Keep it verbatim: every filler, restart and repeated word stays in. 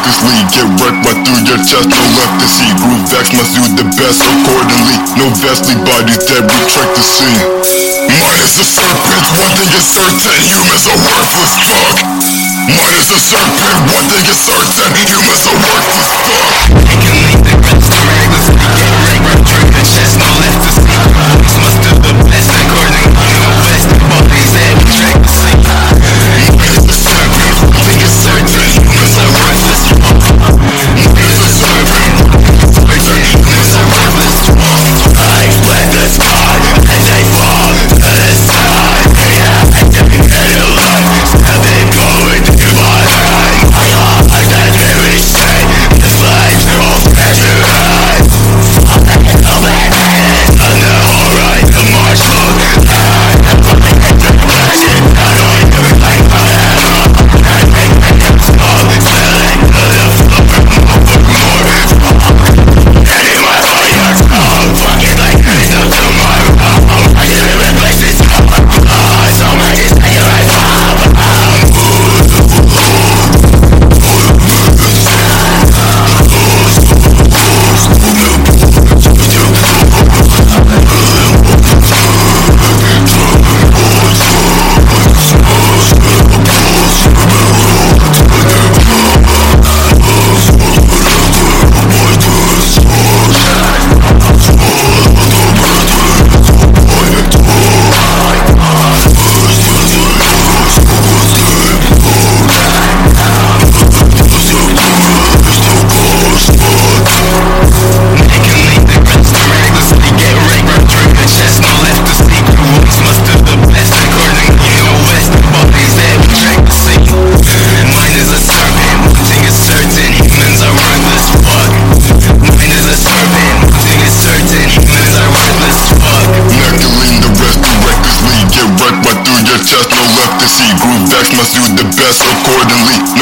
recklessly. Get wrecked right through your chest, no left to see. Groove X must do the best accordingly. No vastly bodies that retract the scene. Minus the serpents, one thing is certain, humans are worthless, fuck. Minus the serpent, one thing is certain, humans are worthless, fuck. They can leave the rest to recklessly. Get wrecked right through your chest, no left to see. Grooves must do the best accordingly. No vastly bodies that retract the scene. Minus the serpent, one thing is certain, humans are worthless, fuck. Minus the serpent, humans are worthless, fuck. I let the sky as they fall to the side. I can't get alive, still they going to my eye. I got very shame, this life's all pressure high. I'm back, I'm back, on the alright, the marshal. I'm fucking at the passion, I don't even like my hammer. I make my cups small, selling to the floor, more for more. And in my heart, you're strong, fucking like there's no tomorrow. I didn't replace this all, so much is taking my time. Chest, no left to see. Groove X must do the best accordingly.